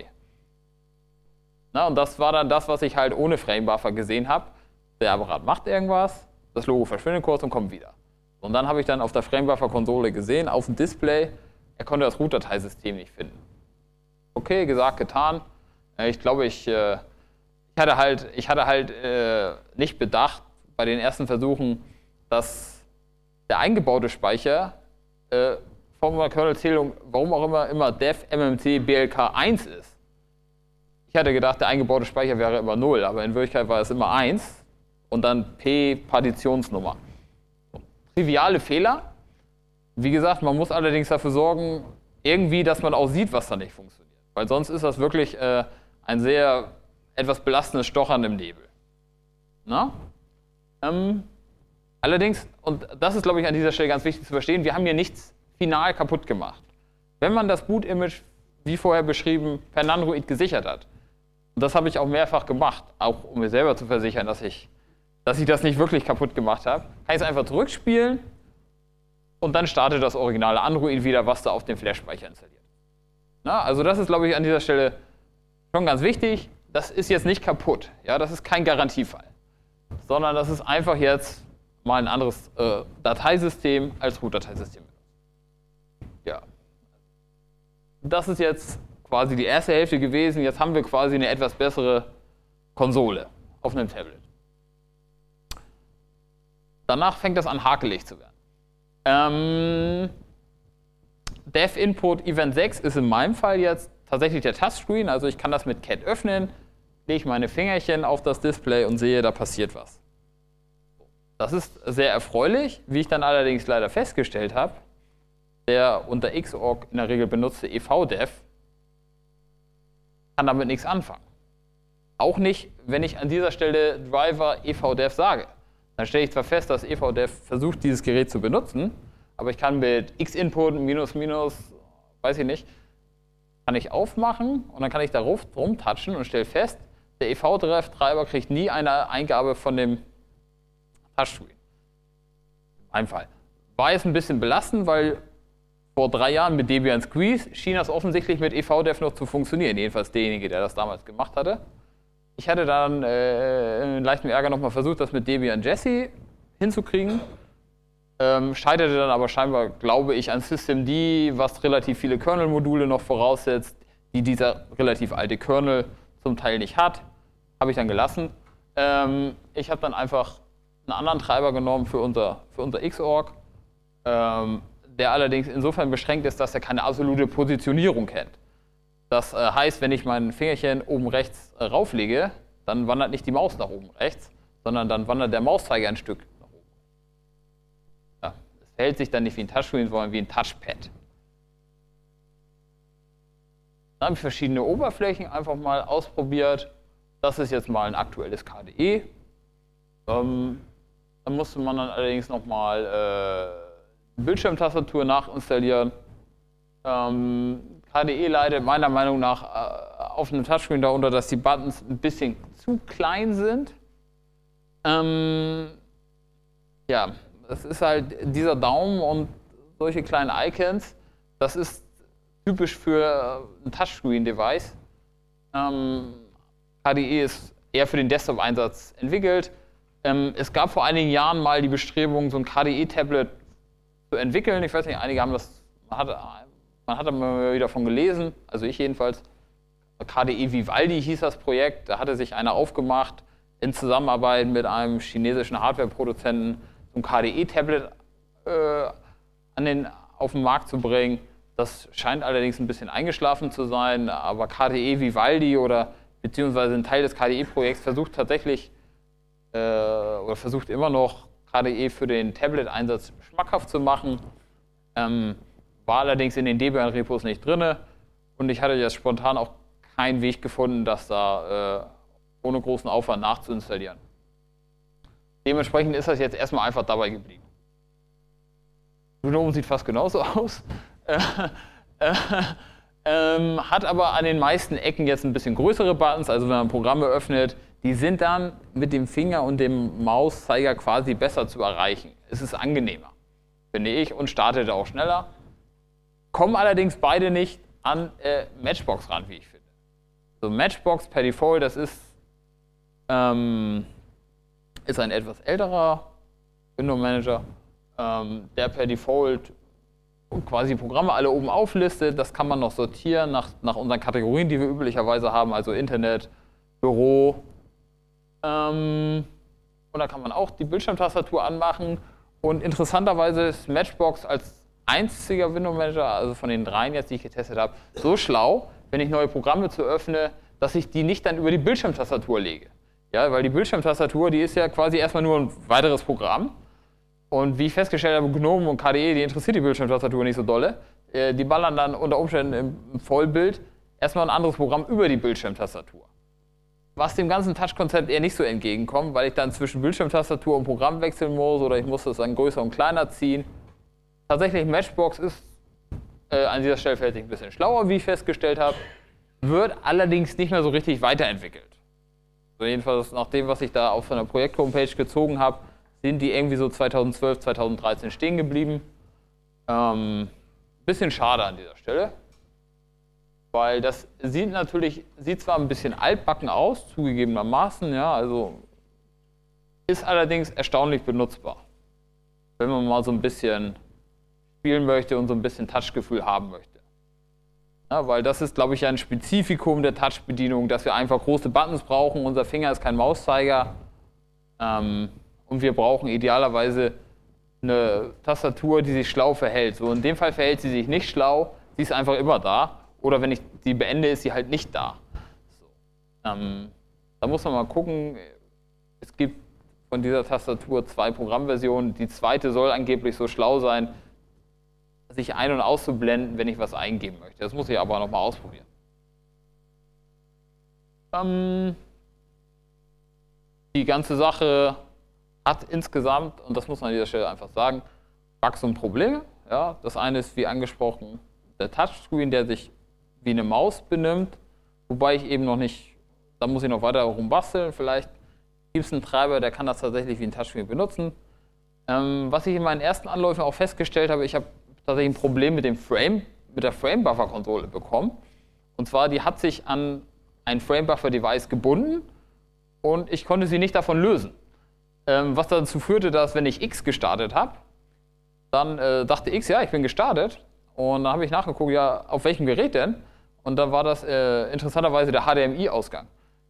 Na, und das war dann das, was ich halt ohne Frame-Buffer gesehen habe. Der Apparat macht irgendwas, das Logo verschwindet kurz und kommt wieder. Und dann habe ich dann auf der Frame-Buffer-Konsole gesehen, auf dem Display, er konnte das Root-Dateisystem nicht finden. Okay, gesagt, getan. Ich glaube, ich hatte halt nicht bedacht bei den ersten Versuchen, dass der eingebaute Speicher von der Kernel-Zählung, warum auch immer def mmc blk 1 ist. Ich hatte gedacht, der eingebaute Speicher wäre immer 0, aber in Wirklichkeit war es immer 1 und dann p Partitionsnummer. Triviale Fehler. Wie gesagt, man muss allerdings dafür sorgen, irgendwie, dass man auch sieht, was da nicht funktioniert. Weil sonst ist das wirklich ein sehr etwas belastendes Stochern im Nebel. Na? Allerdings, und das ist, glaube ich, an dieser Stelle ganz wichtig zu verstehen, wir haben hier nichts final kaputt gemacht. Wenn man das Boot-Image, wie vorher beschrieben, per Nandroid gesichert hat, und das habe ich auch mehrfach gemacht, auch um mir selber zu versichern, dass ich das nicht wirklich kaputt gemacht habe, kann ich es einfach zurückspielen und dann startet das originale Android wieder, was da auf dem Flash-Speicher installiert. Na, also das ist, glaube ich, an dieser Stelle schon ganz wichtig. Das ist jetzt nicht kaputt. Ja, das ist kein Garantiefall. Sondern das ist einfach jetzt mal ein anderes Dateisystem als Root-Dateisystem. Ja. Das ist jetzt quasi die erste Hälfte gewesen. Jetzt haben wir quasi eine etwas bessere Konsole auf einem Tablet. Danach fängt das an, hakelig zu werden. Dev-Input Event 6 ist in meinem Fall jetzt tatsächlich der Touchscreen. Also ich kann das mit Cat öffnen, lege meine Fingerchen auf das Display und sehe, da passiert was. Das ist sehr erfreulich. Wie ich dann allerdings leider festgestellt habe, der unter Xorg in der Regel benutzte EVDev kann damit nichts anfangen. Auch nicht, wenn ich an dieser Stelle Driver EVDev sage. Dann stelle ich zwar fest, dass EVDev versucht, dieses Gerät zu benutzen, aber ich kann mit Xinput, weiß ich nicht, kann ich aufmachen und dann kann ich da rumtatschen und stelle fest, der EVDev-Treiber kriegt nie eine Eingabe von dem Touchscreen. In meinem Fall. War jetzt ein bisschen belastend, weil vor 3 Jahren mit Debian Squeeze schien das offensichtlich mit EVDev noch zu funktionieren. Jedenfalls derjenige, der das damals gemacht hatte. Ich hatte dann in leichtem Ärger nochmal versucht, das mit Debian Jessie hinzukriegen. Scheiterte dann aber scheinbar, glaube ich, an Systemd, was relativ viele Kernel-Module noch voraussetzt, die dieser relativ alte Kernel zum Teil nicht hat. Habe ich dann gelassen. Ich habe dann einfach einen anderen Treiber genommen für unser Xorg, der allerdings insofern beschränkt ist, dass er keine absolute Positionierung kennt. Das heißt, wenn ich mein Fingerchen oben rechts rauflege, dann wandert nicht die Maus nach oben rechts, sondern dann wandert der Mauszeiger ein Stück nach oben. Ja, es verhält sich dann nicht wie ein Touchscreen, sondern wie ein Touchpad. Dann habe ich verschiedene Oberflächen einfach mal ausprobiert. Das ist jetzt mal ein aktuelles KDE. Dann musste man dann allerdings nochmal eine Bildschirmtastatur nachinstallieren. KDE leidet meiner Meinung nach auf einem Touchscreen darunter, dass die Buttons ein bisschen zu klein sind. Ja, das ist halt dieser Daumen und solche kleinen Icons. Das ist typisch für ein Touchscreen-Device. KDE ist eher für den Desktop-Einsatz entwickelt. Es gab vor einigen Jahren mal die Bestrebung, so ein KDE-Tablet zu entwickeln. Ich weiß nicht, einige haben das, man hat da mal wieder von gelesen, also ich jedenfalls. KDE Vivaldi hieß das Projekt, da hatte sich einer aufgemacht, in Zusammenarbeit mit einem chinesischen Hardware-Produzenten ein KDE-Tablet auf den Markt zu bringen. Das scheint allerdings ein bisschen eingeschlafen zu sein, aber KDE Vivaldi oder beziehungsweise ein Teil des KDE-Projekts versucht tatsächlich oder versucht immer noch KDE für den Tablet-Einsatz schmackhaft zu machen. War allerdings in den Debian-Repos nicht drin und ich hatte jetzt spontan auch keinen Weg gefunden, das da ohne großen Aufwand nachzuinstallieren. Dementsprechend ist das jetzt erstmal einfach dabei geblieben. GNOME sieht fast genauso aus. Hat aber an den meisten Ecken jetzt ein bisschen größere Buttons, also wenn man Programme öffnet, die sind dann mit dem Finger und dem Mauszeiger quasi besser zu erreichen. Es ist angenehmer, finde ich, und startet auch schneller. Kommen allerdings beide nicht an Matchbox ran, wie ich finde. So Matchbox per Default, das ist ein etwas älterer Window Manager, der per Default quasi Programme alle oben auflistet. Das kann man noch sortieren nach unseren Kategorien, die wir üblicherweise haben, also Internet, Büro. Und da kann man auch die Bildschirmtastatur anmachen. Und interessanterweise ist Matchbox als einziger Window Manager, also von den dreien jetzt, die ich getestet habe, so schlau, wenn ich neue Programme zu öffne, dass ich die nicht dann über die Bildschirmtastatur lege. Ja, weil die Bildschirmtastatur, die ist ja quasi erstmal nur ein weiteres Programm. Und wie ich festgestellt habe, GNOME und KDE, die interessiert die Bildschirmtastatur nicht so dolle. Die ballern dann unter Umständen im Vollbild erstmal ein anderes Programm über die Bildschirmtastatur. Was dem ganzen Touch-Konzept eher nicht so entgegenkommt, weil ich dann zwischen Bildschirmtastatur und Programm wechseln muss oder ich muss das dann größer und kleiner ziehen. Tatsächlich, Matchbox ist an dieser Stelle vielleicht ein bisschen schlauer, wie ich festgestellt habe, wird allerdings nicht mehr so richtig weiterentwickelt. Also jedenfalls nach dem, was ich da auf seiner Projekt-Homepage gezogen habe, sind die irgendwie so 2012, 2013 stehen geblieben. Bisschen schade an dieser Stelle, weil das sieht zwar ein bisschen altbacken aus, zugegebenermaßen, ja, also ist allerdings erstaunlich benutzbar, wenn man mal so ein bisschen spielen möchte und so ein bisschen Touchgefühl haben möchte. Ja, weil das ist, glaube ich, ein Spezifikum der Touch-Bedienung, dass wir einfach große Buttons brauchen. Unser Finger ist kein Mauszeiger. Und wir brauchen idealerweise eine Tastatur, die sich schlau verhält. So in dem Fall verhält sie sich nicht schlau, sie ist einfach immer da. Oder wenn ich die beende, ist sie halt nicht da. So. Da muss man mal gucken. Es gibt von dieser Tastatur 2 Programmversionen. Die zweite soll angeblich so schlau sein, sich ein- und auszublenden, wenn ich was eingeben möchte. Das muss ich aber nochmal ausprobieren. Die ganze Sache hat insgesamt, und das muss man an dieser Stelle einfach sagen, Bugs und Probleme. Ja, das eine ist, wie angesprochen, der Touchscreen, der sich wie eine Maus benimmt, wobei ich eben noch nicht, da muss ich noch weiter rumbasteln. Vielleicht gibt es einen Treiber, der kann das tatsächlich wie ein Touchscreen benutzen. Was ich in meinen ersten Anläufen auch festgestellt habe, ich habe tatsächlich ein Problem mit der Frame-Buffer-Konsole bekommen. Und zwar, die hat sich an ein Frame-Buffer-Device gebunden und ich konnte sie nicht davon lösen. Was dazu führte, dass, wenn ich X gestartet habe, dann dachte X, ja, ich bin gestartet. Und dann habe ich nachgeguckt, ja, auf welchem Gerät denn? Und dann war das interessanterweise der HDMI-Ausgang.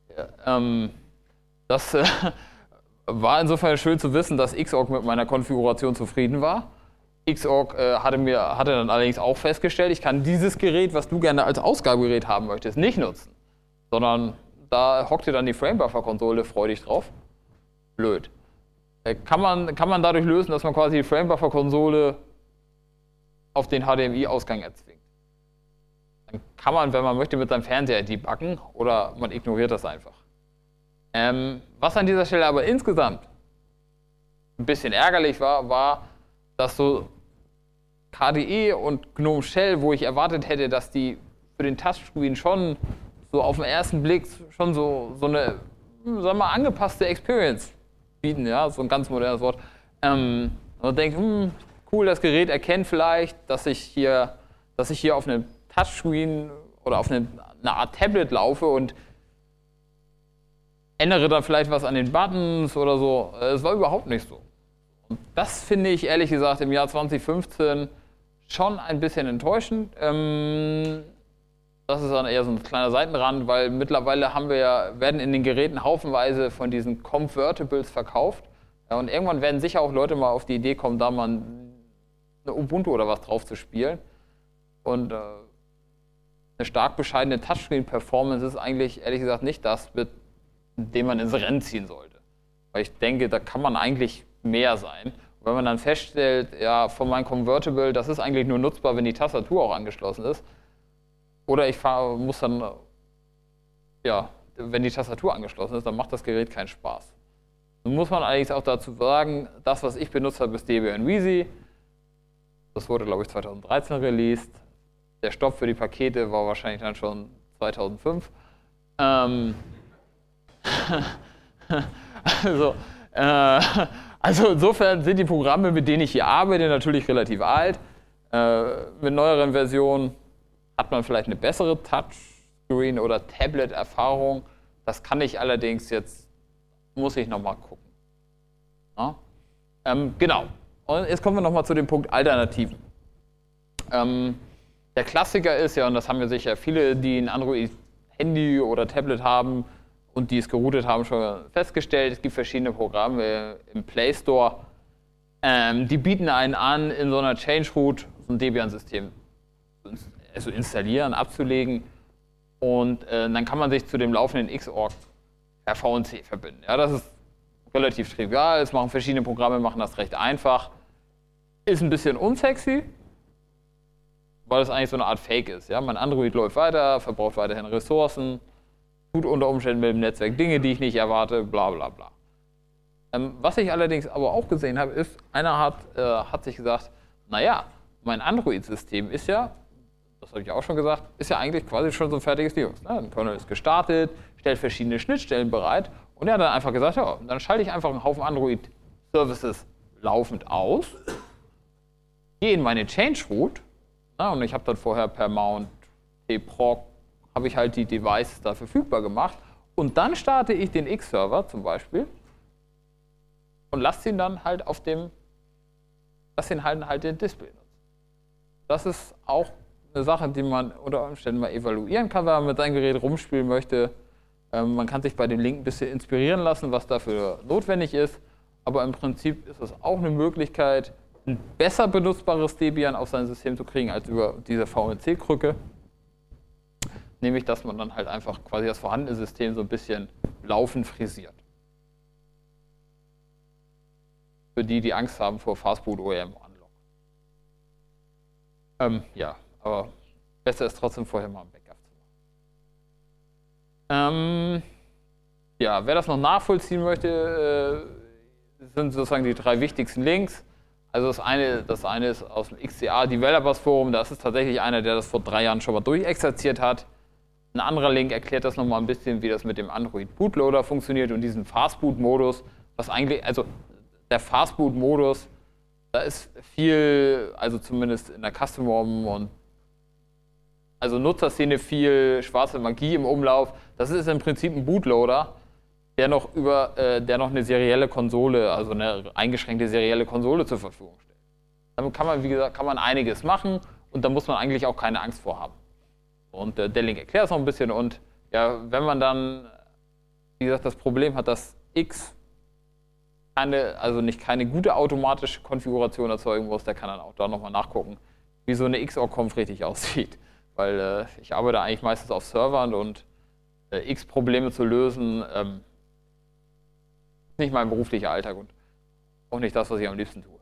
Das war insofern schön zu wissen, dass Xorg mit meiner Konfiguration zufrieden war. Xorg hatte dann allerdings auch festgestellt, ich kann dieses Gerät, was du gerne als Ausgabegerät haben möchtest, nicht nutzen. Sondern da hockte dann die Frame-Buffer-Konsole freudig drauf. Blöd. Kann man dadurch lösen, dass man quasi die Frame-Buffer-Konsole auf den HDMI-Ausgang erzwingt. Dann kann man, wenn man möchte, mit seinem Fernseher debuggen oder man ignoriert das einfach. Was an dieser Stelle aber insgesamt ein bisschen ärgerlich war, dass so KDE und GNOME Shell, wo ich erwartet hätte, dass die für den Touchscreen schon so auf den ersten Blick schon so eine, sagen wir mal, angepasste Experience bieten, ja, so ein ganz modernes Wort. Und man denkt, cool, das Gerät erkennt vielleicht, dass ich hier auf einem Touchscreen oder auf eine Art Tablet laufe und ändere dann vielleicht was an den Buttons oder so. Es war überhaupt nicht so. Und das finde ich ehrlich gesagt im Jahr 2015 schon ein bisschen enttäuschend. Das ist dann eher so ein kleiner Seitenrand, weil mittlerweile werden in den Geräten haufenweise von diesen Convertibles verkauft. Ja, und irgendwann werden sicher auch Leute mal auf die Idee kommen, da mal eine Ubuntu oder was drauf zu spielen. Und eine stark bescheidene Touchscreen-Performance ist eigentlich, ehrlich gesagt, nicht das, mit dem man ins Rennen ziehen sollte. Weil ich denke, da kann man eigentlich mehr sein. Und wenn man dann feststellt, ja, von meinem Convertible, das ist eigentlich nur nutzbar, wenn die Tastatur auch angeschlossen ist. Oder ich muss dann, ja, wenn die Tastatur angeschlossen ist, dann macht das Gerät keinen Spaß. Nun muss man allerdings auch dazu sagen, das, was ich benutzt habe, ist Debian Wheezy. Das wurde, glaube ich, 2013 released. Der Stopp für die Pakete war wahrscheinlich dann schon 2005. Also insofern sind die Programme, mit denen ich hier arbeite, natürlich relativ alt. Mit neueren Versionen hat man vielleicht eine bessere Touchscreen- oder Tablet-Erfahrung. Das kann ich allerdings jetzt, muss ich nochmal gucken. Ja? Genau. Und jetzt kommen wir nochmal zu dem Punkt Alternativen. Der Klassiker ist ja, und das haben ja sicher viele, die ein Android-Handy oder Tablet haben und die es geroutet haben, schon festgestellt, es gibt verschiedene Programme im Play Store, die bieten einen an, in so einer Change-Root so ein Debian-System also installieren, abzulegen und dann kann man sich zu dem laufenden Xorg per VNC verbinden. Ja, das ist relativ trivial, es machen verschiedene Programme, machen das recht einfach. Ist ein bisschen unsexy, weil es eigentlich so eine Art Fake ist. Ja? Mein Android läuft weiter, verbraucht weiterhin Ressourcen, tut unter Umständen mit dem Netzwerk Dinge, die ich nicht erwarte, bla bla bla. Was ich allerdings aber auch gesehen habe, ist, einer hat sich gesagt, naja, mein Android-System ist ja, das habe ich auch schon gesagt, ist ja eigentlich quasi schon so ein fertiges Linux. Ne? Ein Kernel ist gestartet, stellt verschiedene Schnittstellen bereit und er hat dann einfach gesagt, ja, dann schalte ich einfach einen Haufen Android-Services laufend aus, gehe in meine Change-Root, und ich habe dann vorher per Mount tproc habe ich halt die Devices da verfügbar gemacht und dann starte ich den X-Server zum Beispiel und lasse ihn dann halt halt den Display nutzen. Das ist auch eine Sache, die man unter Umständen mal evaluieren kann, wenn man mit seinem Gerät rumspielen möchte. Man kann sich bei dem Link ein bisschen inspirieren lassen, was dafür notwendig ist, aber im Prinzip ist es auch eine Möglichkeit, ein besser benutzbares Debian auf sein System zu kriegen als über diese VNC-Krücke. Nämlich, dass man dann halt einfach quasi das vorhandene System so ein bisschen laufend frisiert. Für die, die Angst haben vor Fastboot OEM Unlock. Ja, aber besser ist trotzdem vorher mal ein Backup zu machen. Ja, wer das noch nachvollziehen möchte, sind sozusagen die 3 wichtigsten Links. Also das eine ist aus dem XCA Developers Forum, das ist tatsächlich einer, der das vor 3 Jahren schon mal durchexerziert hat. Ein anderer Link erklärt das nochmal ein bisschen, wie das mit dem Android Bootloader funktioniert und diesen Fastboot-Modus, was eigentlich, also der Fastboot-Modus, da ist viel, also zumindest in der Custom-ROM und also Nutzerszene viel schwarze Magie im Umlauf. Das ist im Prinzip ein Bootloader, der noch eine serielle Konsole, also eine eingeschränkte serielle Konsole zur Verfügung stellt. Damit kann man, wie gesagt, einiges machen und da muss man eigentlich auch keine Angst vor haben. Und der Link erklärt es noch ein bisschen und ja, wenn man dann, wie gesagt, das Problem hat, dass X keine gute automatische Konfiguration erzeugen muss, der kann dann auch da nochmal nachgucken, wie so eine Xorg-Conf richtig aussieht. Weil ich arbeite eigentlich meistens auf Servern und X-Probleme zu lösen, nicht mein beruflicher Alltag und auch nicht das, was ich am liebsten tue.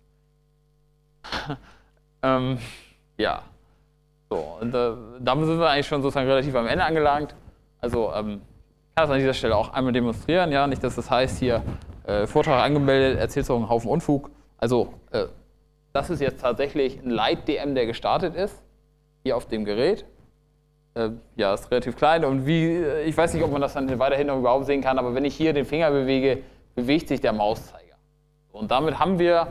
Ja, so, und damit sind wir eigentlich schon sozusagen relativ am Ende angelangt. Also ich kann das an dieser Stelle auch einmal demonstrieren, ja, nicht, dass das heißt hier, Vortrag angemeldet, erzählt auch einen Haufen Unfug. Also das ist jetzt tatsächlich ein Light-DM, der gestartet ist, hier auf dem Gerät. Ja, ist relativ klein und ich weiß nicht, ob man das dann weiterhin noch überhaupt sehen kann, aber wenn ich hier den Finger bewege, bewegt sich der Mauszeiger. Und damit haben wir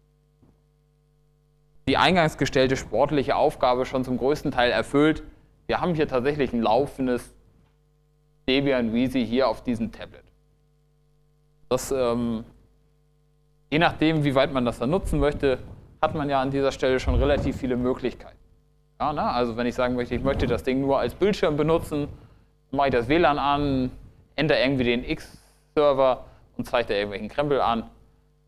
die eingangs gestellte sportliche Aufgabe schon zum größten Teil erfüllt. Wir haben hier tatsächlich ein laufendes Debian Wheezy hier auf diesem Tablet. Das, je nachdem, wie weit man das dann nutzen möchte, hat man ja an dieser Stelle schon relativ viele Möglichkeiten. Ja, ne? Also wenn ich sagen möchte, ich möchte das Ding nur als Bildschirm benutzen, dann mache ich das WLAN an, ändere irgendwie den X-Server und zeige da irgendwelchen Krempel an.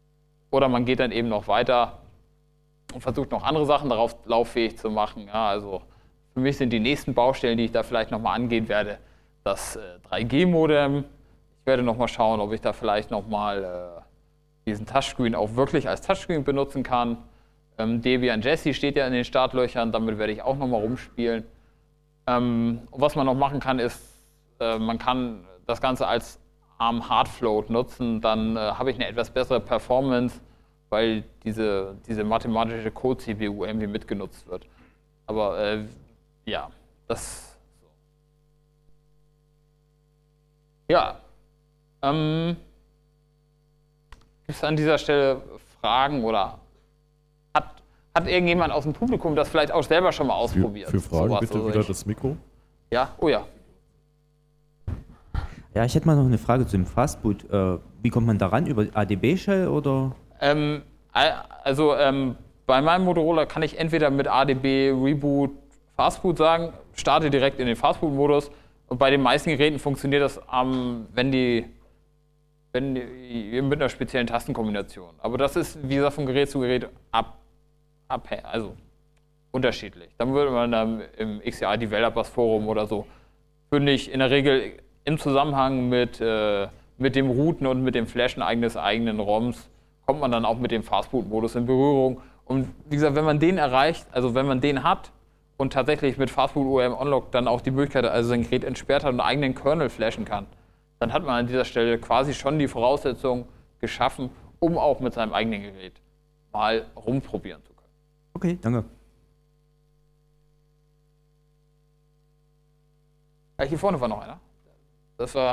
Oder man geht dann eben noch weiter und versucht noch andere Sachen darauf lauffähig zu machen. Ja, also für mich sind die nächsten Baustellen, die ich da vielleicht nochmal angehen werde, das 3G-Modem. Ich werde nochmal schauen, ob ich da vielleicht nochmal diesen Touchscreen auch wirklich als Touchscreen benutzen kann. Debian Jessie steht ja in den Startlöchern, damit werde ich auch nochmal rumspielen. Und was man noch machen kann, ist, man kann das Ganze als ARM Hardfloat nutzen, dann habe ich eine etwas bessere Performance, weil diese mathematische Code-CPU irgendwie mitgenutzt wird. Aber ja, das so. Ja. Gibt es an dieser Stelle Fragen oder hat irgendjemand aus dem Publikum das vielleicht auch selber schon mal ausprobiert? Für Fragen sowas, bitte wieder das Mikro. Ja, oh ja. Ja, ich hätte mal noch eine Frage zu dem Fastboot. Wie kommt man daran? Über ADB-Shell oder? Bei meinem Motorola kann ich entweder mit ADB Reboot Fastboot sagen, starte direkt in den Fastboot-Modus. Und bei den meisten Geräten funktioniert das, wenn die mit einer speziellen Tastenkombination. Aber das ist, wie gesagt, von Gerät zu Gerät also unterschiedlich. Dann würde man dann im XDA Developers Forum oder so, finde ich in der Regel im Zusammenhang mit dem Routen und mit dem Flashen eines eigenen ROMs, kommt man dann auch mit dem Fastboot-Modus in Berührung. Und wie gesagt, wenn man den erreicht, also wenn man den hat und tatsächlich mit Fastboot OEM Unlock dann auch die Möglichkeit, also sein Gerät entsperrt hat und einen eigenen Kernel flashen kann, dann hat man an dieser Stelle quasi schon die Voraussetzung geschaffen, um auch mit seinem eigenen Gerät mal rumprobieren zu können. Okay, danke. Ja, hier vorne war noch einer. Das war...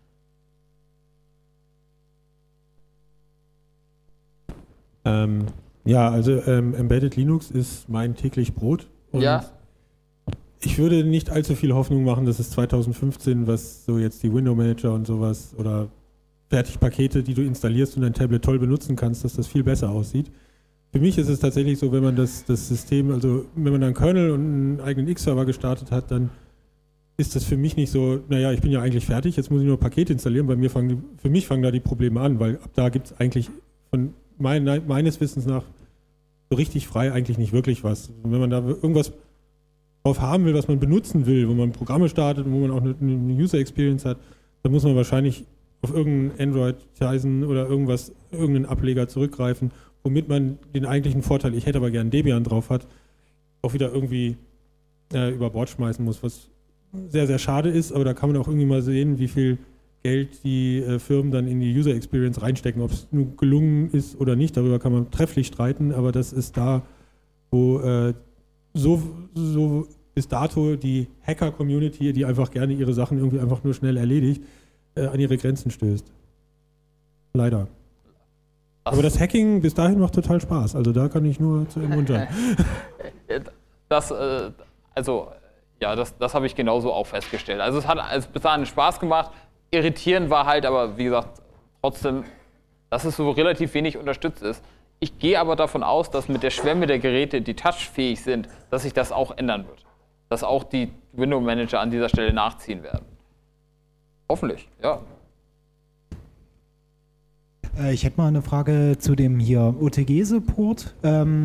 Ja, also Embedded Linux ist mein täglich Brot. Und Ja. ich würde nicht allzu viel Hoffnung machen, dass es 2015, was so jetzt die Window Manager und sowas oder Fertigpakete, die du installierst und dein Tablet toll benutzen kannst, dass das viel besser aussieht. Für mich ist es tatsächlich so, wenn man das System, also wenn man einen Kernel und einen eigenen X-Server gestartet hat, dann ist das für mich nicht so, naja, ich bin ja eigentlich fertig, jetzt muss ich nur ein Paket installieren. Für mich fangen da die Probleme an, weil ab da gibt es eigentlich von meines Wissens nach so richtig frei eigentlich nicht wirklich was. Und wenn man da irgendwas drauf haben will, was man benutzen will, wo man Programme startet und wo man auch eine User Experience hat, dann muss man wahrscheinlich auf irgendeinen Android-Tizen oder irgendeinen Ableger zurückgreifen, womit man den eigentlichen Vorteil, ich hätte aber gern Debian drauf hat, auch wieder irgendwie über Bord schmeißen muss, was sehr, sehr schade ist, aber da kann man auch irgendwie mal sehen, wie viel Geld die Firmen dann in die User Experience reinstecken. Ob es nun gelungen ist oder nicht, darüber kann man trefflich streiten, aber das ist da, wo so bis dato die Hacker-Community, die einfach gerne ihre Sachen irgendwie einfach nur schnell erledigt, an ihre Grenzen stößt. Leider. Aber das Hacking bis dahin macht total Spaß. Also da kann ich nur zu ermuntern. Das habe ich genauso auch festgestellt. Also es hat bis dahin Spaß gemacht. Irritierend war halt, aber wie gesagt, trotzdem, dass es so relativ wenig unterstützt ist. Ich gehe aber davon aus, dass mit der Schwemme der Geräte, die touchfähig sind, dass sich das auch ändern wird. Dass auch die Window Manager an dieser Stelle nachziehen werden. Hoffentlich, ja. Ich hätte mal eine Frage zu dem hier OTG-Support.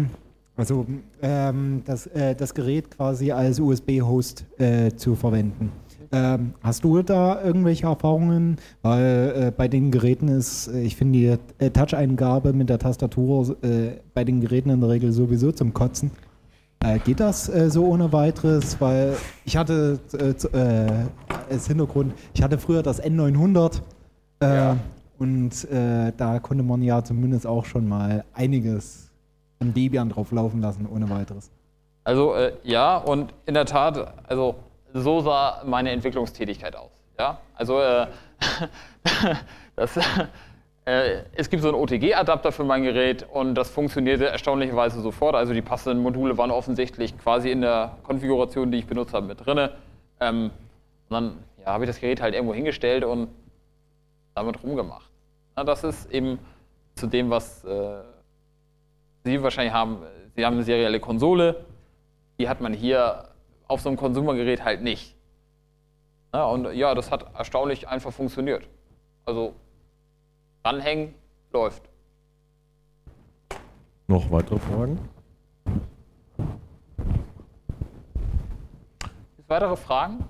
Das Gerät quasi als USB-Host zu verwenden. Hast du da irgendwelche Erfahrungen? Weil bei den Geräten ich finde die Touch-Eingabe mit der Tastatur bei den Geräten in der Regel sowieso zum Kotzen. Geht das so ohne weiteres? Weil ich hatte als Hintergrund, ich hatte früher das N900 und da konnte man ja zumindest auch schon mal einiges an Debian drauf laufen lassen, ohne weiteres. Also ja, und in der Tat, also so sah meine Entwicklungstätigkeit aus. Ja? Also es gibt so einen OTG-Adapter für mein Gerät und das funktionierte erstaunlicherweise sofort. Also die passenden Module waren offensichtlich quasi in der Konfiguration, die ich benutzt habe, mit drin. Und dann habe ich das Gerät halt irgendwo hingestellt und damit rumgemacht. Na, das ist eben zu dem, was Sie wahrscheinlich haben. Sie haben eine serielle Konsole, die hat man hier auf so einem Konsumergerät halt nicht. Ja, und ja, das hat erstaunlich einfach funktioniert. Also ranhängen, läuft. Noch weitere Fragen? Weitere Fragen?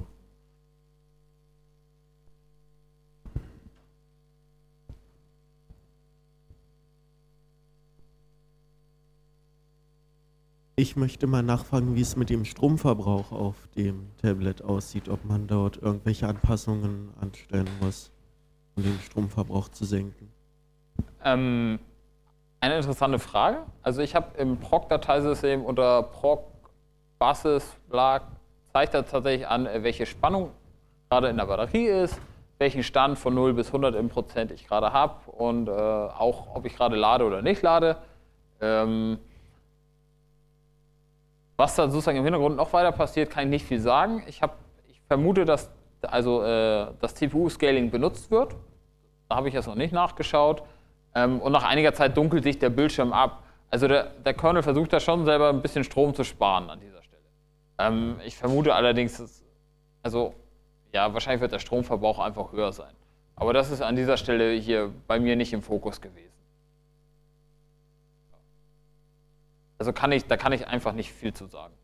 Ich möchte mal nachfragen, wie es mit dem Stromverbrauch auf dem Tablet aussieht, ob man dort irgendwelche Anpassungen anstellen muss, um den Stromverbrauch zu senken. Eine interessante Frage. Also ich habe im PROC-Dateisystem unter PROC Buses zeigt er tatsächlich an, welche Spannung gerade in der Batterie ist, welchen Stand von 0 bis 100 im Prozent ich gerade habe und auch, ob ich gerade lade oder nicht lade. Was da sozusagen im Hintergrund noch weiter passiert, kann ich nicht viel sagen. Ich vermute, dass das CPU-Scaling benutzt wird. Da habe ich jetzt noch nicht nachgeschaut. Und nach einiger Zeit dunkelt sich der Bildschirm ab. Also der Kernel versucht da schon selber ein bisschen Strom zu sparen an dieser Stelle. Ich vermute allerdings, wahrscheinlich wird der Stromverbrauch einfach höher sein. Aber das ist an dieser Stelle hier bei mir nicht im Fokus gewesen. Also da kann ich einfach nicht viel zu sagen.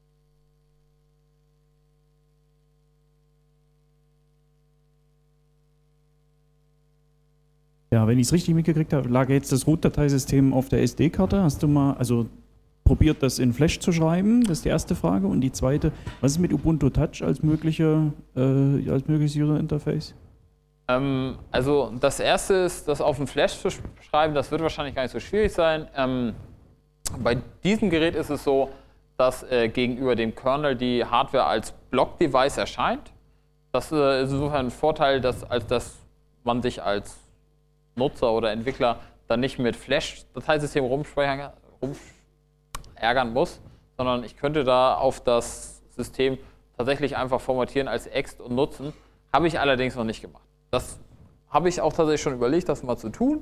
Ja, wenn ich es richtig mitgekriegt habe, lag jetzt das Root-Dateisystem auf der SD-Karte. Hast du mal probiert, das in Flash zu schreiben? Das ist die erste Frage. Und die zweite, was ist mit Ubuntu Touch als mögliches User-Interface? Also das erste ist, das auf dem Flash zu schreiben. Das wird wahrscheinlich gar nicht so schwierig sein. Bei diesem Gerät ist es so, dass gegenüber dem Kernel die Hardware als Block-Device erscheint. Das ist insofern ein Vorteil, dass man sich als Nutzer oder Entwickler dann nicht mit Flash-Dateisystem rumärgern muss, sondern ich könnte da auf das System tatsächlich einfach formatieren als ext und nutzen. Habe ich allerdings noch nicht gemacht. Das habe ich auch tatsächlich schon überlegt, das mal zu tun.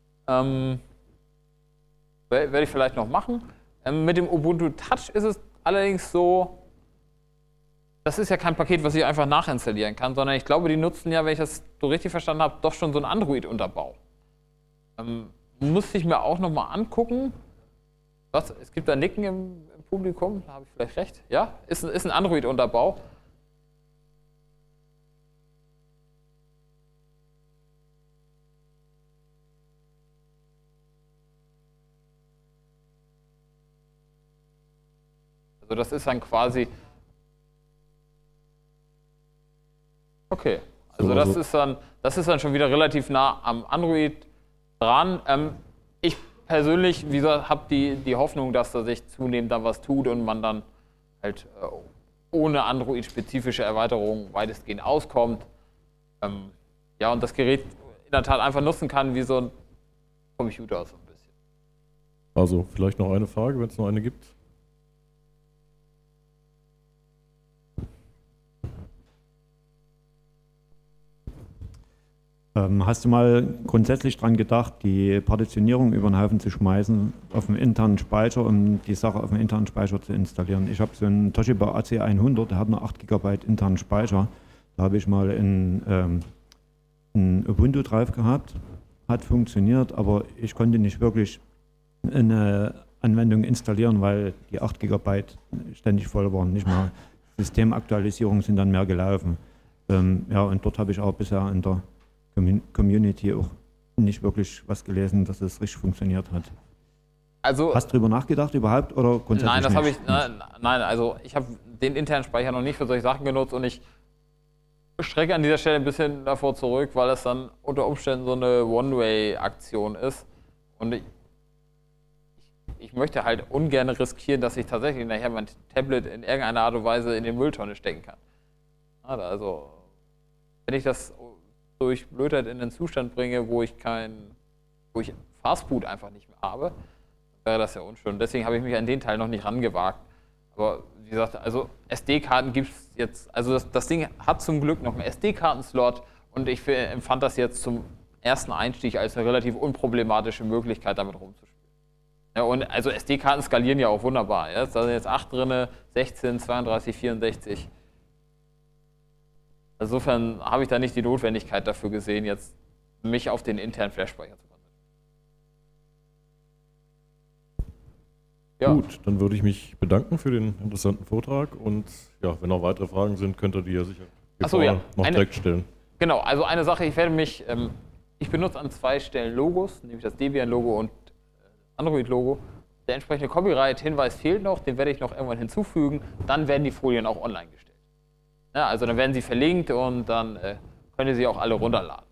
Werde ich vielleicht noch machen. Mit dem Ubuntu Touch ist es allerdings so, das ist ja kein Paket, was ich einfach nachinstallieren kann, sondern ich glaube, die nutzen ja, wenn ich das so richtig verstanden habe, doch schon so einen Android-Unterbau. Muss ich mir auch nochmal angucken. Was? Es gibt da Nicken im Publikum, da habe ich vielleicht recht. Ja, ist ein Android-Unterbau. Also das ist dann quasi. Okay, also das ist dann schon wieder relativ nah am Android dran. Ich persönlich, wie gesagt, habe die Hoffnung, dass da sich zunehmend da was tut und man dann halt ohne Android-spezifische Erweiterungen weitestgehend auskommt. Ja, und das Gerät in der Tat einfach nutzen kann wie so ein Computer so ein bisschen. Also vielleicht noch eine Frage, wenn es noch eine gibt. Hast du mal grundsätzlich daran gedacht, die Partitionierung über den Haufen zu schmeißen, auf dem internen Speicher, um die Sache auf dem internen Speicher zu installieren? Ich habe so einen Toshiba AC100, der hat nur 8 GB internen Speicher. Da habe ich mal ein Ubuntu drauf gehabt, hat funktioniert, aber ich konnte nicht wirklich eine Anwendung installieren, weil die 8 GB ständig voll waren. Nicht mal Systemaktualisierungen sind dann mehr gelaufen. Ja, und dort habe ich auch bisher in der Community auch nicht wirklich was gelesen, dass es richtig funktioniert hat. Also, hast du darüber nachgedacht überhaupt oder grundsätzlich nein, das habe ich. nicht? Nein, also ich habe den internen Speicher noch nicht für solche Sachen genutzt und ich strecke an dieser Stelle ein bisschen davor zurück, weil es dann unter Umständen so eine One-Way-Aktion ist. Und ich möchte halt ungern riskieren, dass ich tatsächlich nachher mein Tablet in irgendeiner Art und Weise in die Mülltonne stecken kann. Also, wenn ich das durch Blödheit in den Zustand bringe, wo ich Fastboot einfach nicht mehr habe, wäre das ja unschön. Deswegen habe ich mich an den Teil noch nicht rangewagt. Aber wie gesagt, also SD-Karten gibt es jetzt, also das Ding hat zum Glück noch einen SD-Karten-Slot und ich empfand das jetzt zum ersten Einstieg als eine relativ unproblematische Möglichkeit, damit rumzuspielen. Ja, und also SD-Karten skalieren ja auch wunderbar. Ja? Da sind jetzt 8 drin, 16, 32, 64. Insofern habe ich da nicht die Notwendigkeit dafür gesehen, jetzt mich auf den internen Flash-Speicher zu konzentrieren. Ja. Gut, dann würde ich mich bedanken für den interessanten Vortrag und ja, wenn noch weitere Fragen sind, könnt ihr die ja sicher Ach so, ja. noch direkt stellen. Genau, also eine Sache, ich benutze an 2 Stellen Logos, nämlich das Debian-Logo und Android-Logo. Der entsprechende Copyright-Hinweis fehlt noch, den werde ich noch irgendwann hinzufügen, dann werden die Folien auch online gestellt. Ja, also dann werden sie verlinkt und dann könnt ihr sie auch alle runterladen.